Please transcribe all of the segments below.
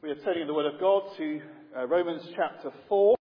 We are turning the Word of God to Romans chapter 4.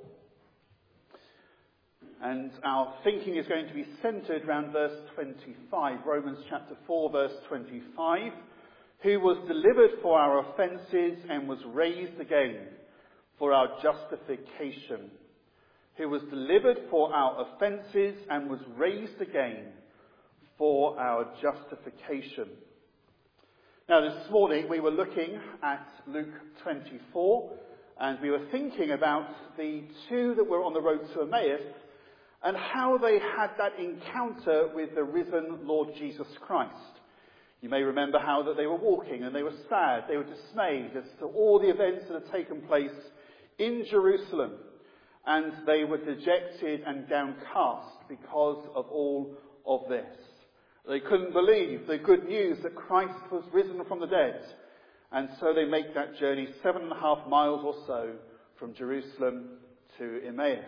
And our thinking is going to be centred around verse 25. Romans chapter 4, verse 25. Who was delivered for our offences and was raised again for our justification. Who was delivered for our offences and was raised again for our justification. Now this morning we were looking at Luke 24 and we were thinking about the two that were on the road to Emmaus and how they had that encounter with the risen Lord Jesus Christ. You may remember how that they were walking and they were sad, they were dismayed as to all the events that had taken place in Jerusalem, and they were dejected and downcast because of all of this. They couldn't believe the good news that Christ was risen from the dead, and so they make that journey 7.5 miles or so from Jerusalem to Emmaus.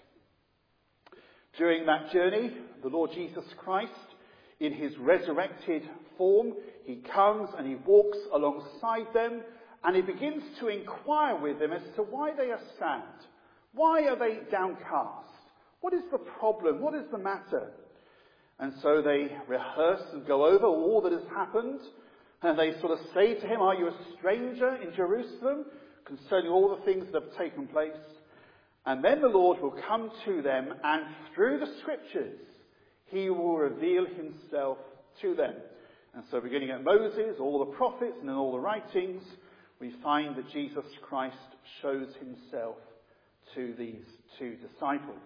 During that journey, the Lord Jesus Christ, in his resurrected form, he comes and he walks alongside them and he begins to inquire with them as to why they are sad. Why are they downcast? What is the problem? What is the matter? And so they rehearse and go over all that has happened, and they sort of say to him, are you a stranger in Jerusalem concerning all the things that have taken place? And then the Lord will come to them, and through the scriptures he will reveal himself to them. And so beginning at Moses, all the prophets and in all the writings, we find that Jesus Christ shows himself to these two disciples.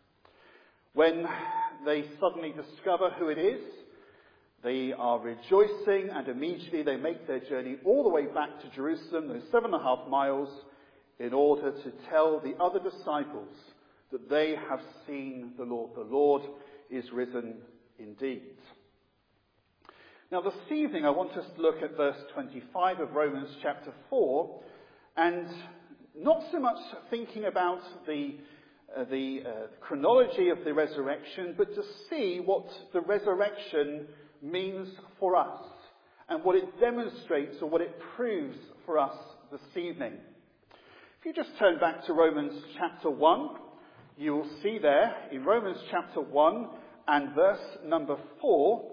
When they suddenly discover who it is, they are rejoicing and immediately they make their journey all the way back to Jerusalem, those 7.5 miles, in order to tell the other disciples that they have seen the Lord. The Lord is risen indeed. Now this evening I want us to look at verse 25 of Romans chapter 4, and not so much thinking about the chronology of the resurrection, but to see what the resurrection means for us and what it demonstrates or what it proves for us this evening. If you just turn back to Romans chapter 1, you will see there in Romans chapter 1 and verse number 4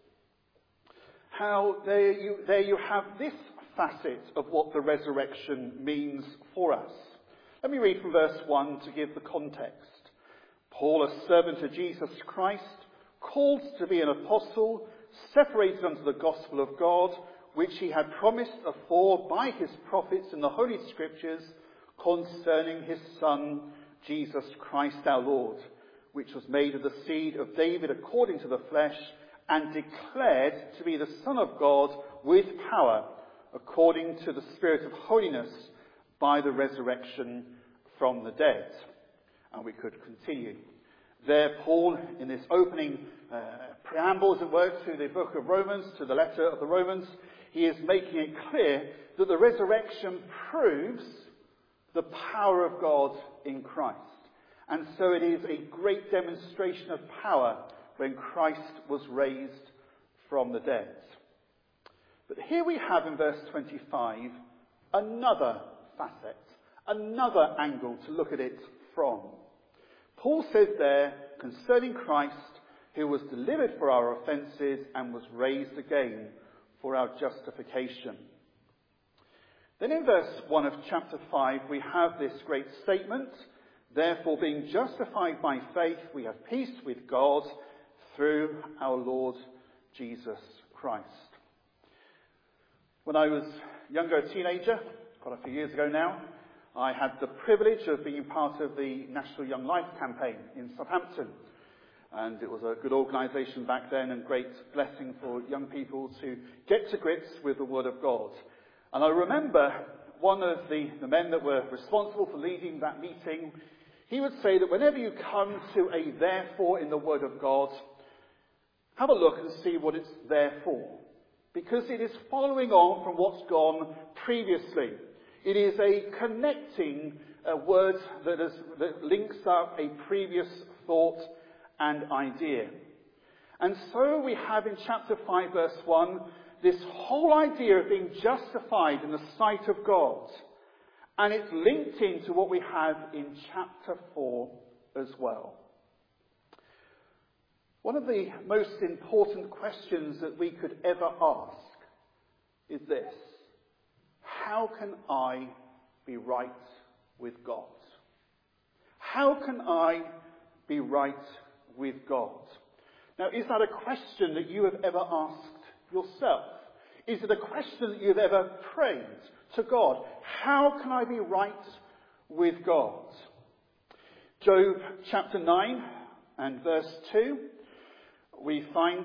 how there you have this facet of what the resurrection means for us. Let me read from verse 1 to give the context. Paul, a servant of Jesus Christ, called to be an apostle, separated unto the gospel of God, which he had promised afore by his prophets in the Holy Scriptures concerning his Son, Jesus Christ our Lord, which was made of the seed of David according to the flesh, and declared to be the Son of God with power, according to the Spirit of holiness, by the resurrection from the dead. And we could continue. There, Paul, in this opening preamble, as it were, to the book of Romans, to the letter of the Romans, he is making it clear that the resurrection proves the power of God in Christ. And so it is a great demonstration of power when Christ was raised from the dead. But here we have in verse 25 another facet, another angle to look at it from. Paul says there concerning Christ, who was delivered for our offences and was raised again for our justification. Then in verse 1 of chapter 5 we have this great statement, therefore being justified by faith we have peace with God through our Lord Jesus Christ. When I was younger, a teenager, quite a few years ago now, I had the privilege of being part of the National Young Life campaign in Southampton. And it was a good organisation back then and great blessing for young people to get to grips with the Word of God. And I remember one of the men that were responsible for leading that meeting, he would say that whenever you come to a therefore in the Word of God, have a look and see what it's there for. Because it is following on from what's gone previously. It is a connecting word that links up a previous thought and idea. And so we have in chapter 5 verse 1 this whole idea of being justified in the sight of God. And it's linked into what we have in chapter 4 as well. One of the most important questions that we could ever ask is this: how can I be right with God? How can I be right with God? Now, is that a question that you have ever asked yourself? Is it a question that you've ever prayed to God? How can I be right with God? Job chapter 9 and verse 2, we find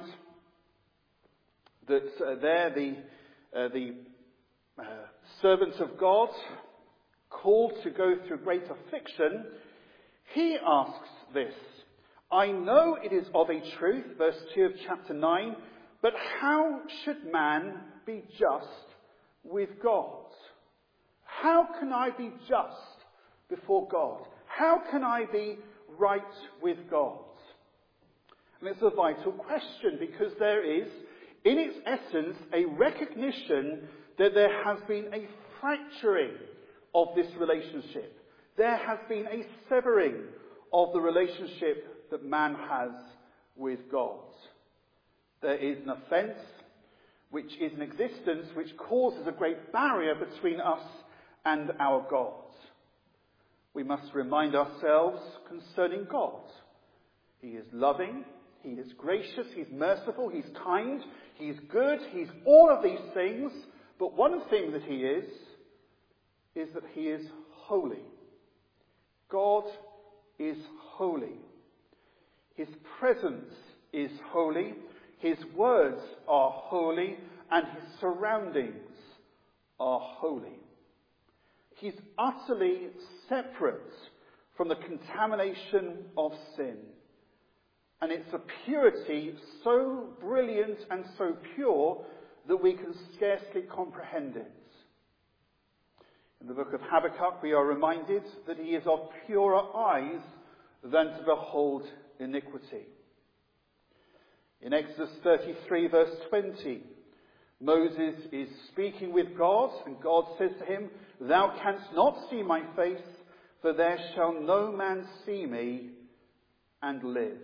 that there the servant of God, called to go through great affliction, he asks this: I know it is of a truth, verse 2 of chapter 9, but how should man be just with God? How can I be just before God? How can I be right with God? And it's a vital question, because there is, in its essence, a recognition that there has been a fracturing of this relationship. There has been a severing of the relationship that man has with God. There is an offence which is in existence, which causes a great barrier between us and our God. We must remind ourselves concerning God. He is loving, he is gracious, he's merciful, he's kind, he's good, he's all of these things. But one thing that he is that he is holy. God is holy. His presence is holy. His words are holy, and his surroundings are holy. He's utterly separate from the contamination of sin. And it's a purity so brilliant and so pure that we can scarcely comprehend it. In the book of Habakkuk, we are reminded that he is of purer eyes than to behold iniquity. In Exodus 33, verse 20, Moses is speaking with God, and God says to him, Thou canst not see my face, for there shall no man see me and live.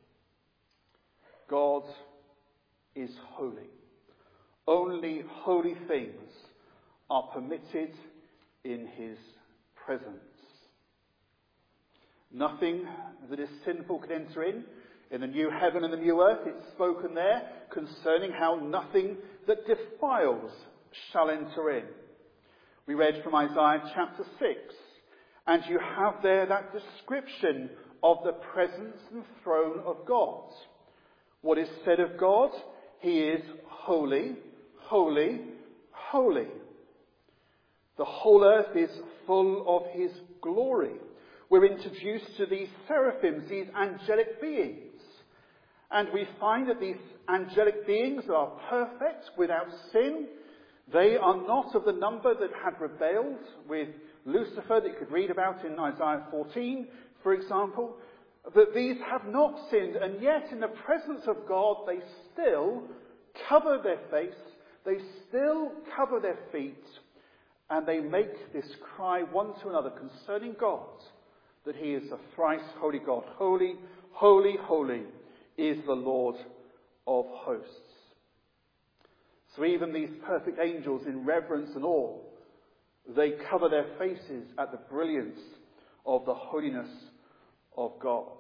God is holy. Only holy things are permitted in his presence. Nothing that is sinful can enter in. In the new heaven and the new earth, it's spoken there concerning how nothing that defiles shall enter in. We read from Isaiah chapter 6, and you have there that description of the presence and throne of God. What is said of God? He is holy, holy, holy. The whole earth is full of his glory. We're introduced to these seraphims, these angelic beings. And we find that these angelic beings are perfect, without sin. They are not of the number that had rebelled with Lucifer, that you could read about in Isaiah 14, for example. But these have not sinned, and yet in the presence of God they still cover their face, they still cover their feet, and they make this cry one to another concerning God, that he is a thrice holy God. Holy, holy, holy is the Lord of hosts. So even these perfect angels, in reverence and awe, they cover their faces at the brilliance of the holiness of God.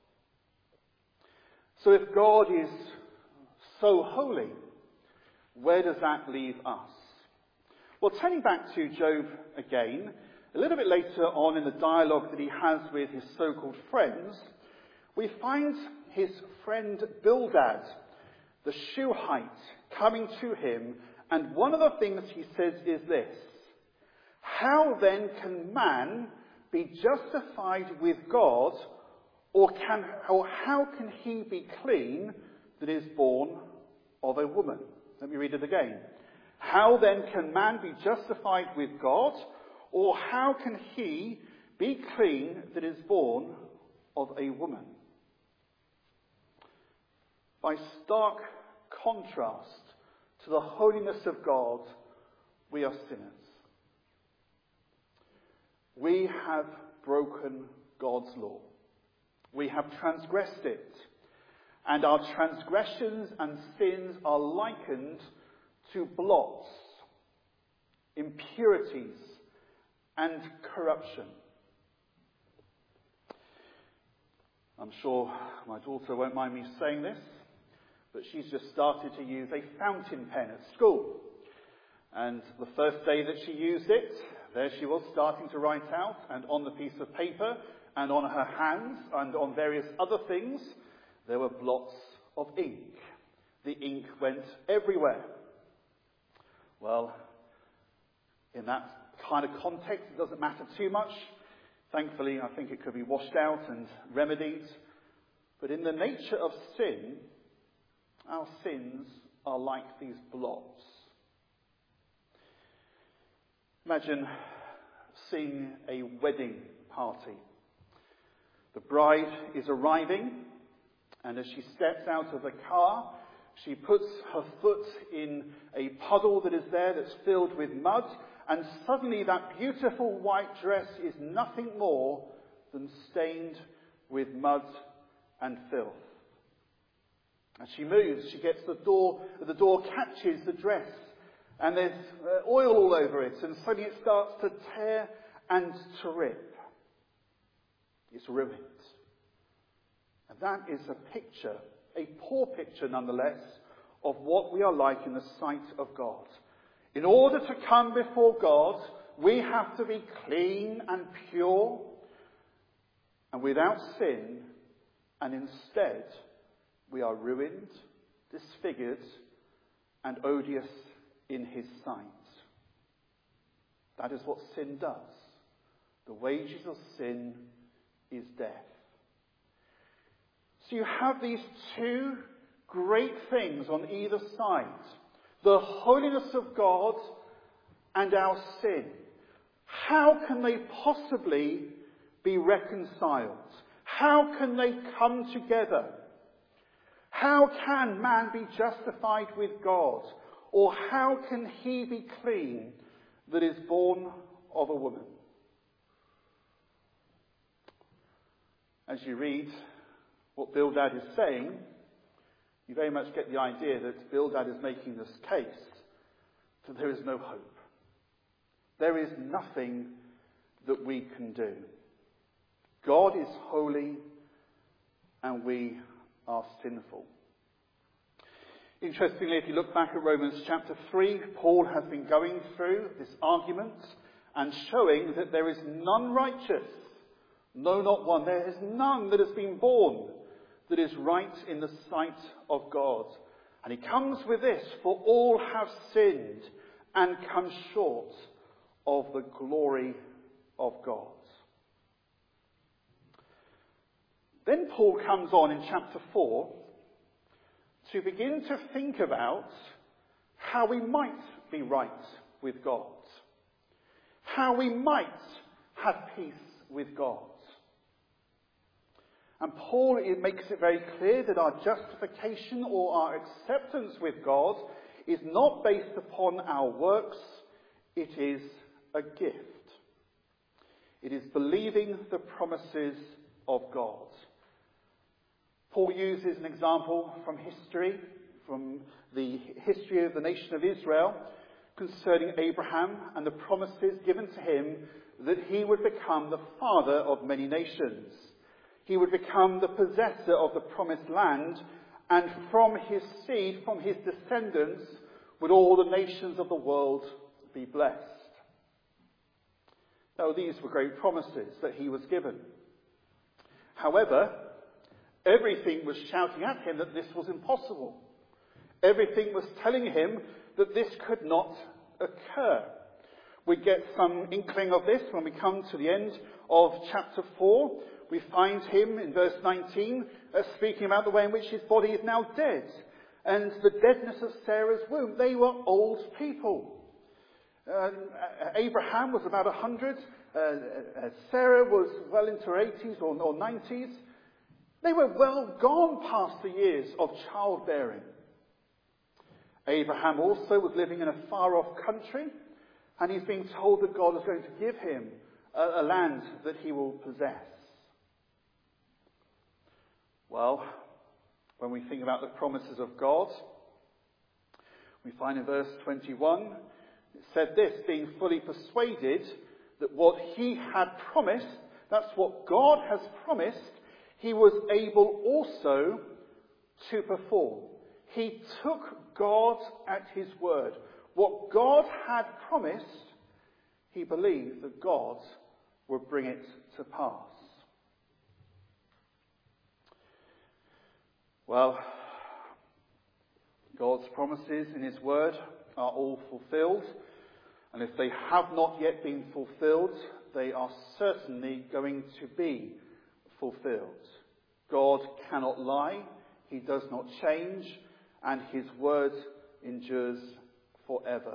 So if God is so holy, where does that leave us? Well, turning back to Job again, a little bit later on in the dialogue that he has with his so-called friends, we find his friend Bildad, the Shuhite, coming to him, and one of the things he says is this: how then can man be justified with God, or how can he be clean that is born of a woman? Let me read it again. How then can man be justified with God, or how can he be clean that is born of a woman? By stark contrast to the holiness of God, we are sinners. We have broken God's law. We have transgressed it. And our transgressions and sins are likened to blots, impurities, and corruption. I'm sure my daughter won't mind me saying this, but she's just started to use a fountain pen at school. And the first day that she used it, there she was starting to write out, and on the piece of paper, and on her hands, and on various other things, there were blots of ink. The ink went everywhere. Well, in that kind of context, it doesn't matter too much. Thankfully, I think it could be washed out and remedied. But in the nature of sin, our sins are like these blots. Imagine seeing a wedding party. The bride is arriving, and as she steps out of the car, she puts her foot in a puddle that is there that's filled with mud, and suddenly that beautiful white dress is nothing more than stained with mud and filth. As she moves, she gets the door catches the dress, and there's oil all over it, and suddenly it starts to tear and to rip. It's ruined. And that is a picture, a poor picture nonetheless, of what we are like in the sight of God. In order to come before God, we have to be clean and pure and without sin, and instead we are ruined, disfigured, and odious in his sight. That is what sin does. The wages of sin is death. So you have these two great things on either side. The holiness of God and our sin. How can they possibly be reconciled? How can they come together? How can man be justified with God? Or how can he be clean that is born of a woman? As you read what Bildad is saying, you very much get the idea that Bildad is making this case that there is no hope. There is nothing that we can do. God is holy and we are sinful. Interestingly, if you look back at Romans chapter 3, Paul has been going through this argument and showing that there is none righteous. No, not one. There is none that has been born that is right in the sight of God. And he comes with this, for all have sinned and come short of the glory of God. Then Paul comes on in chapter 4 to begin to think about how we might be right with God. How we might have peace with God. And Paul makes it very clear that our justification or our acceptance with God is not based upon our works, it is a gift. It is believing the promises of God. Paul uses an example from history, from the history of the nation of Israel, concerning Abraham and the promises given to him that he would become the father of many nations. He would become the possessor of the promised land, and from his seed, from his descendants, would all the nations of the world be blessed. Now, these were great promises that he was given. However, everything was shouting at him that this was impossible. Everything was telling him that this could not occur. We get some inkling of this when we come to the end of chapter 4. We find him in verse 19 speaking about the way in which his body is now dead. And the deadness of Sarah's womb. They were old people. Abraham was about 100. Sarah was well into her 80s or 90s. They were well gone past the years of childbearing. Abraham also was living in a far-off country, and he's being told that God is going to give him a land that he will possess. Well, when we think about the promises of God, we find in verse 21, it said this, being fully persuaded that what he had promised, that's what God has promised, he was able also to perform. He took God at his word. What God had promised, he believed that God would bring it to pass. Well, God's promises in his word are all fulfilled. And if they have not yet been fulfilled, they are certainly going to be fulfilled. God cannot lie. He does not change. And his word endures forever.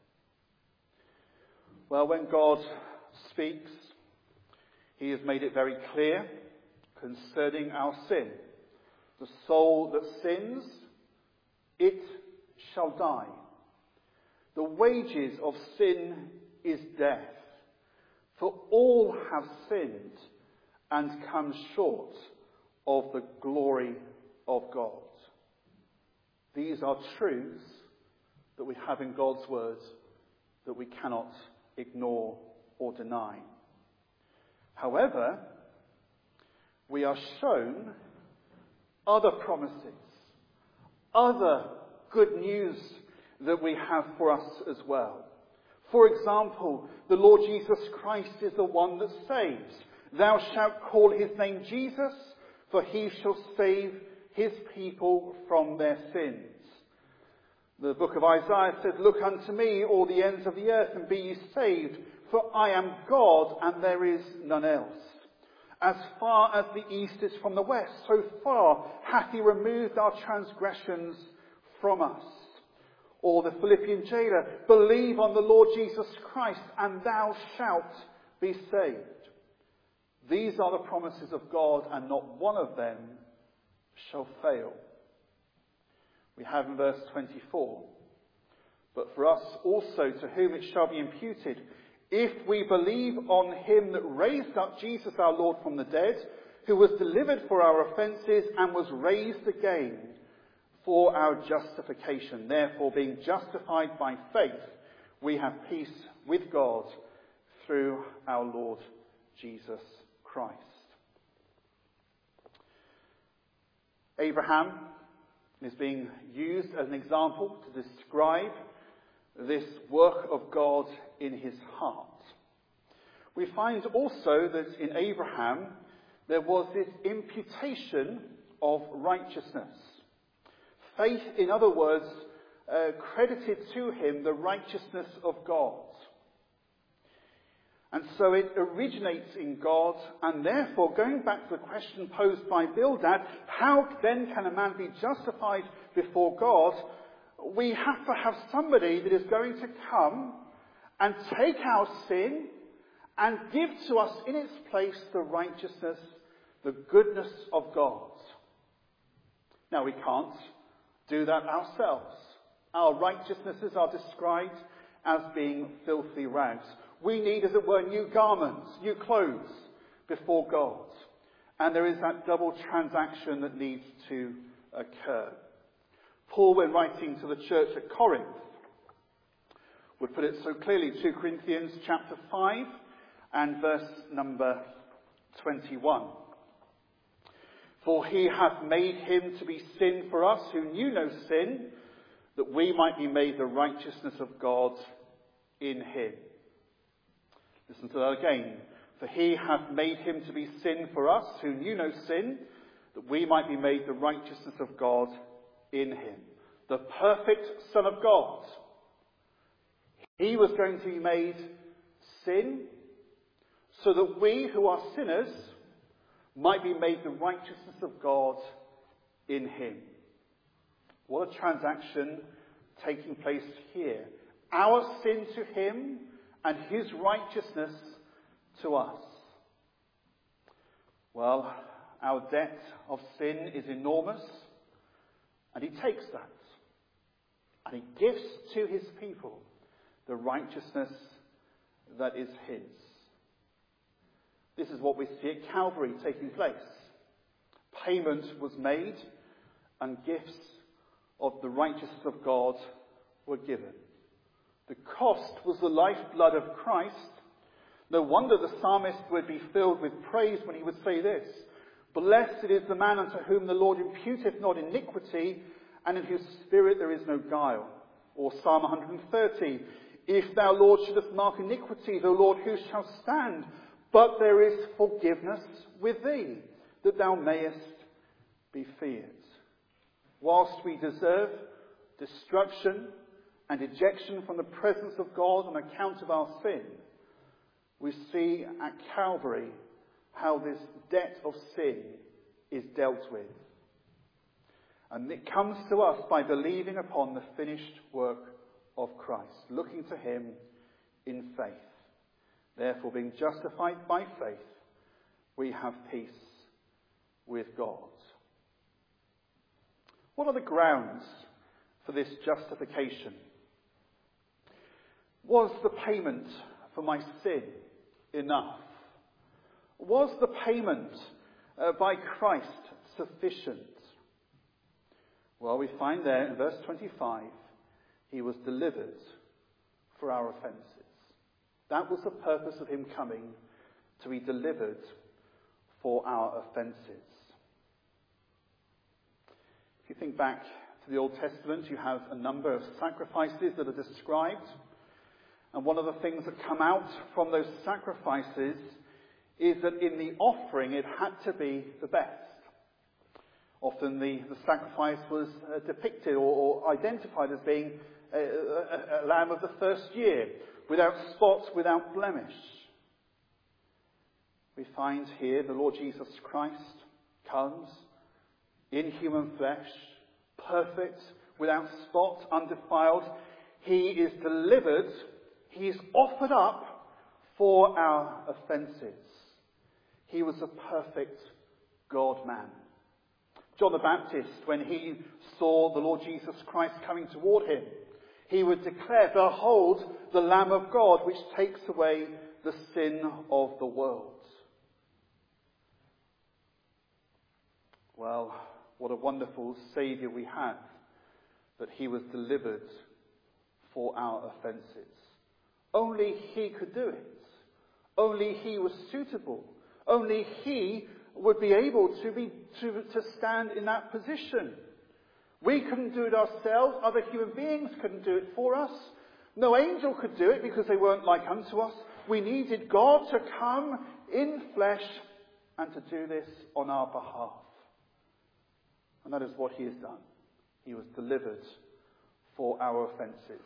Well, when God speaks, he has made it very clear concerning our sin. The soul that sins, it shall die. The wages of sin is death. For all have sinned and come short of the glory of God. These are truths that we have in God's word that we cannot ignore or deny. However, we are shown other promises, other good news that we have for us as well. For example, the Lord Jesus Christ is the one that saves. Thou shalt call his name Jesus, for he shall save his people from their sins. The book of Isaiah says, Look unto me, all the ends of the earth, and be ye saved, for I am God, and there is none else. As far as the east is from the west, so far hath he removed our transgressions from us. Or the Philippian jailer, Believe on the Lord Jesus Christ, and thou shalt be saved. These are the promises of God, and not one of them shall fail. We have in verse 24, But for us also, to whom it shall be imputed, if we believe on him that raised up Jesus our Lord from the dead, who was delivered for our offences and was raised again for our justification. Therefore, being justified by faith, we have peace with God through our Lord Jesus Christ. Abraham is being used as an example to describe this work of God in his heart. We find also that in Abraham there was this imputation of righteousness. Faith, in other words, credited to him the righteousness of God. And so it originates in God, and therefore, going back to the question posed by Bildad, how then can a man be justified before God? We have to have somebody that is going to come and take our sin and give to us in its place the righteousness, the goodness of God. Now, we can't do that ourselves. Our righteousnesses are described as being filthy rags. We need, as it were, new garments, new clothes before God. And there is that double transaction that needs to occur. Paul, when writing to the church at Corinth, would put it so clearly, 2 Corinthians chapter 5 and verse number 21. For he hath made him to be sin for us who knew no sin, that we might be made the righteousness of God in him. Listen to that again. For he hath made him to be sin for us who knew no sin, that we might be made the righteousness of God in him. The perfect Son of God. He was going to be made sin so that we who are sinners might be made the righteousness of God in him. What a transaction taking place here. Our sin to him and his righteousness to us. Well, our debt of sin is enormous, and he takes that. And he gives to his people the righteousness that is his. This is what we see at Calvary taking place. Payment was made and gifts of the righteousness of God were given. The cost was the lifeblood of Christ. No wonder the psalmist would be filled with praise when he would say this: "Blessed is the man unto whom the Lord imputeth not iniquity, and in whose spirit there is no guile." Or Psalm 130, "If thou, Lord, shouldest mark iniquity, O Lord, who shall stand? But there is forgiveness with thee, that thou mayest be feared." Whilst we deserve destruction and ejection from the presence of God on account of our sin, we see at Calvary how this debt of sin is dealt with. And it comes to us by believing upon the finished work of Christ, looking to him in faith. Therefore, being justified by faith, we have peace with God. What are the grounds for this justification? Was the payment for my sin enough? Was the payment by Christ sufficient? Well, we find there in verse 25, he was delivered for our offences. That was the purpose of him coming, to be delivered for our offences. If you think back to the Old Testament, you have a number of sacrifices that are described. And one of the things that come out from those sacrifices is that in the offering it had to be the best. Often the sacrifice was depicted or identified as being a lamb of the first year, without spot, without blemish. We find here the Lord Jesus Christ comes in human flesh, perfect, without spot, undefiled. He is delivered. He is offered up for our offences. He was a perfect God-man. John the Baptist, when he saw the Lord Jesus Christ coming toward him, he would declare, "Behold, the Lamb of God, which takes away the sin of the world." Well, what a wonderful Saviour we have, that he was delivered for our offences. Only he could do it. Only he was suitable. Only he would be able to stand in that position. We couldn't do it ourselves. Other human beings couldn't do it for us. No angel could do it because they weren't like unto us. We needed God to come in flesh and to do this on our behalf. And that is what he has done. He was delivered for our offences.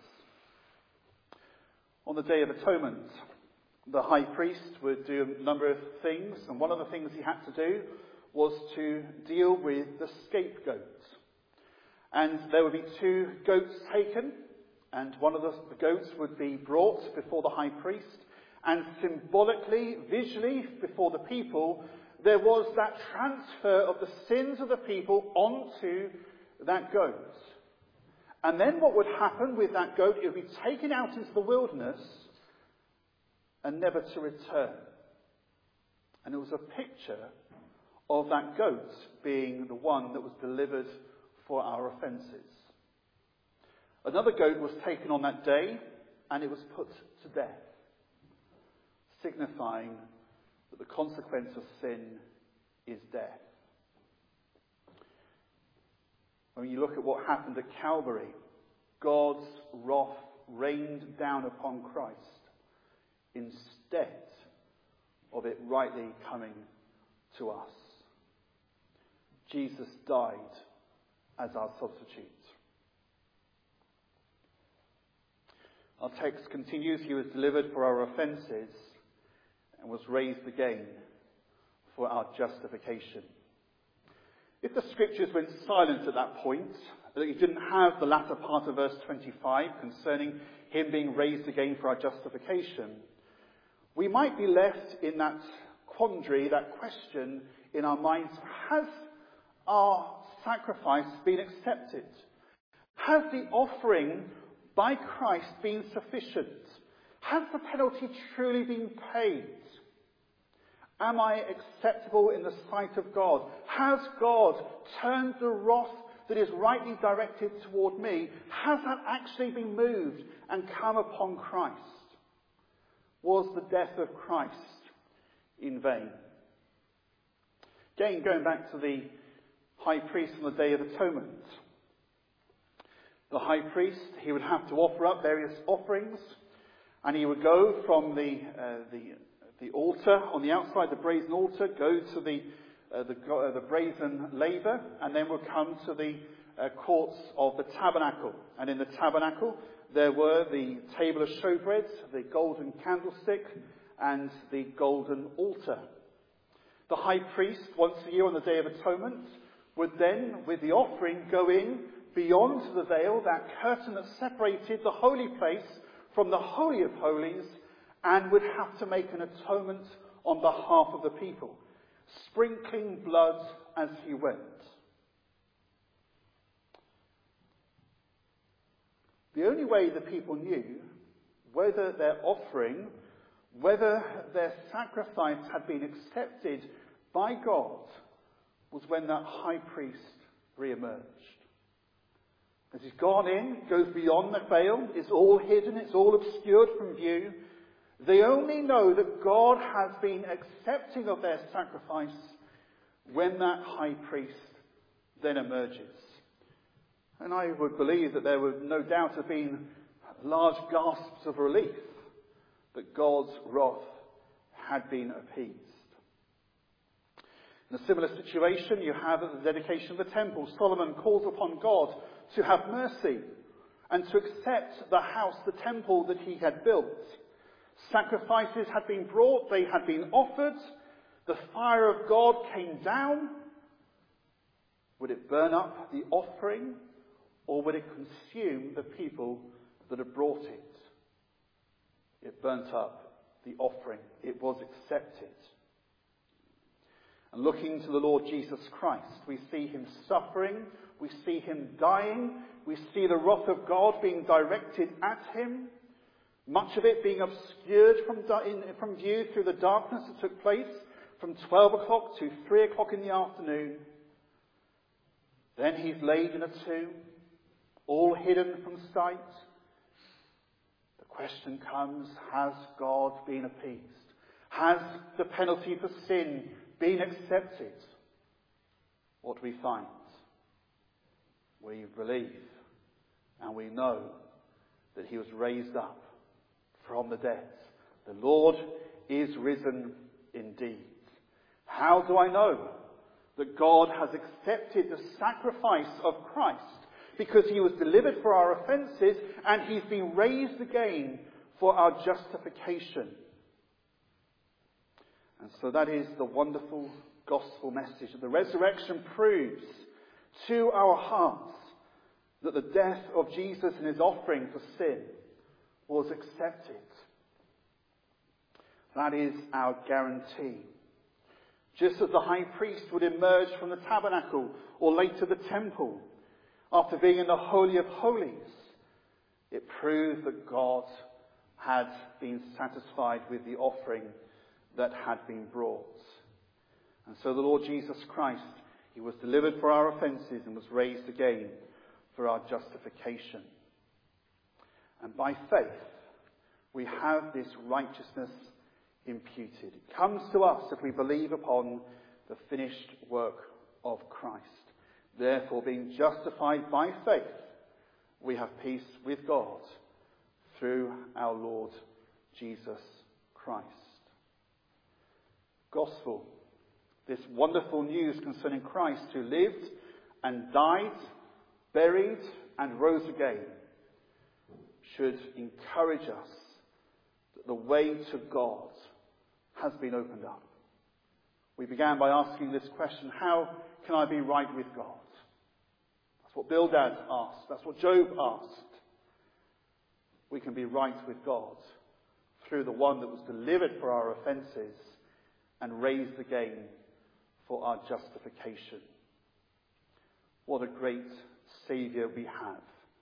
On the Day of Atonement, the high priest would do a number of things, and one of the things he had to do was to deal with the scapegoat. And there would be 2 goats taken, and one of the goats would be brought before the high priest, and symbolically, visually, before the people, there was that transfer of the sins of the people onto that goat. And then what would happen with that goat, it would be taken out into the wilderness and never to return. And it was a picture of that goat being the one that was delivered for our offences. Another goat was taken on that day, and it was put to death, signifying that the consequence of sin is death. When you look at what happened at Calvary, God's wrath rained down upon Christ instead of it rightly coming to us. Jesus died as our substitute. Our text continues, he was delivered for our offences and was raised again for our justification. If the scriptures went silent at that point, that you didn't have the latter part of verse 25 concerning him being raised again for our justification, we might be left in that quandary, that question in our minds: has our sacrifice been accepted? Has the offering by Christ been sufficient? Has the penalty truly been paid? Am I acceptable in the sight of God? Has God turned the wrath that is rightly directed toward me? Has that actually been moved and come upon Christ? Was the death of Christ in vain? Again, going back to the high priest on the Day of Atonement. The high priest, he would have to offer up various offerings, and he would go from the altar on the outside, the brazen altar, go to the brazen laver, and then would come to the courts of the tabernacle. And in the tabernacle, there were the table of showbread, the golden candlestick, and the golden altar. The high priest, once a year on the Day of Atonement, would then, with the offering, go in beyond the veil, that curtain that separated the holy place from the Holy of Holies, and would have to make an atonement on behalf of the people, sprinkling blood as he went. The only way the people knew whether their offering, whether their sacrifice had been accepted by God, was when that high priest re-emerged. As he's gone in, goes beyond the veil, it's all hidden, it's all obscured from view. They only know that God has been accepting of their sacrifice when that high priest then emerges. And I would believe that there would no doubt have been large gasps of relief that God's wrath had been appeased. In a similar situation, you have at the dedication of the temple, Solomon calls upon God to have mercy and to accept the house, the temple that he had built. Sacrifices had been brought, they had been offered, the fire of God came down. Would it burn up the offering, or would it consume the people that had brought it? It burnt up the offering. It was accepted. And looking to the Lord Jesus Christ, we see him suffering, we see him dying, we see the wrath of God being directed at him, much of it being obscured from view through the darkness that took place from 12 o'clock to 3 o'clock in the afternoon. Then he's laid in a tomb, all hidden from sight. The question comes, has God been appeased? Has the penalty for sin been accepted? What do we find? We believe and we know that he was raised up from the dead. The Lord is risen indeed. How do I know that God has accepted the sacrifice of Christ? Because he was delivered for our offences and he's been raised again for our justification. And so that is the wonderful gospel message. The resurrection proves to our hearts that the death of Jesus and his offering for sin was accepted. That is our guarantee. Just as the high priest would emerge from the tabernacle or later the temple after being in the Holy of Holies, it proved that God had been satisfied with the offering that had been brought. And so the Lord Jesus Christ, he was delivered for our offences and was raised again for our justification. And by faith, we have this righteousness imputed. It comes to us if we believe upon the finished work of Christ. Therefore, being justified by faith, we have peace with God through our Lord Jesus Christ. Gospel, this wonderful news concerning Christ who lived and died, buried and rose again, should encourage us that the way to God has been opened up. We began by asking this question, how can I be right with God? That's what Bildad asked. That's what Job asked. We can be right with God through the one that was delivered for our offences and raised again for our justification. What a great Saviour we have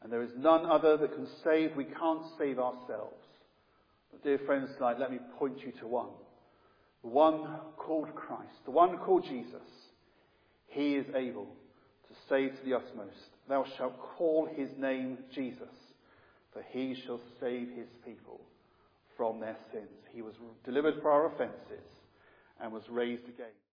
And there is none other that can save. We can't save ourselves. But dear friends tonight, let me point you to one. The one called Christ. The one called Jesus. He is able to save to the uttermost. Thou shalt call his name Jesus, for he shall save his people from their sins. He was delivered for our offences and was raised again.